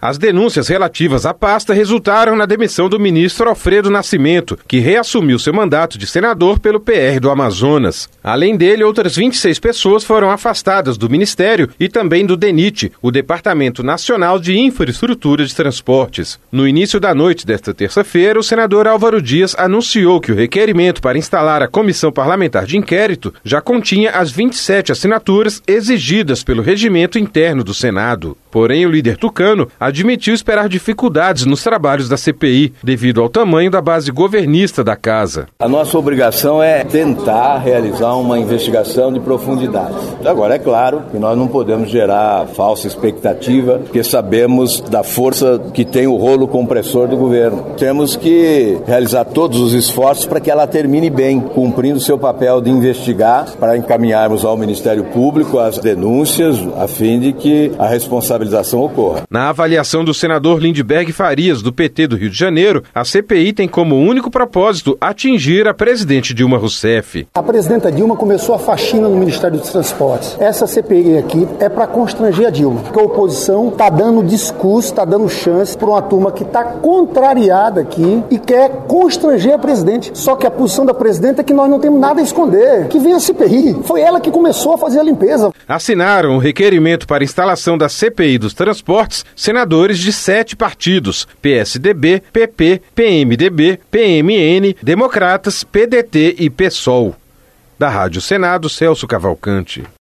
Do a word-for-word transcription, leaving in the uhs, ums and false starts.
As denúncias relativas à pasta resultaram na demissão do ministro Alfredo Nascimento, que reassumiu seu mandato de senador pelo P R do Amazonas. Além dele, outras vinte e seis pessoas foram afastadas do ministério e também do DENIT, o Departamento Nacional de Infraestrutura de Transportes. No início da noite desta terça-feira, o senador Álvaro Dias anunciou que o requerimento para instalar a Comissão Parlamentar de Inquérito já continha as vinte e sete assinaturas exigidas pelo regimento interno do Senado. Porém, o líder tucano admitiu esperar dificuldades nos trabalhos da C P I, devido ao tamanho da base governista da casa. A nossa obrigação é tentar realizar uma investigação de profundidade. Agora, é claro que nós não podemos gerar falsa expectativa, porque sabemos da força que tem o rolo compressor do governo. Temos que realizar todos os esforços para que ela termine bem, cumprindo seu papel de investigar, para encaminharmos ao Ministério Público as denúncias, a fim de que a responsabilidade ocorra. Na avaliação do senador Lindbergh Farias, do P T do Rio de Janeiro, a C P I tem como único propósito atingir a presidente Dilma Rousseff. A presidenta Dilma começou a faxina no Ministério dos Transportes. Essa C P I aqui é para constranger a Dilma, porque a oposição está dando discurso, está dando chance para uma turma que está contrariada aqui e quer constranger a presidente. Só que a posição da presidenta é que nós não temos nada a esconder. Que vem a C P I. Foi ela que começou a fazer a limpeza. Assinaram o requerimento para instalação da C P I dos Transportes, senadores de sete partidos: P S D B, P P, P M D B, P M N, Democratas, P D T e PSOL. Da Rádio Senado, Celso Cavalcante.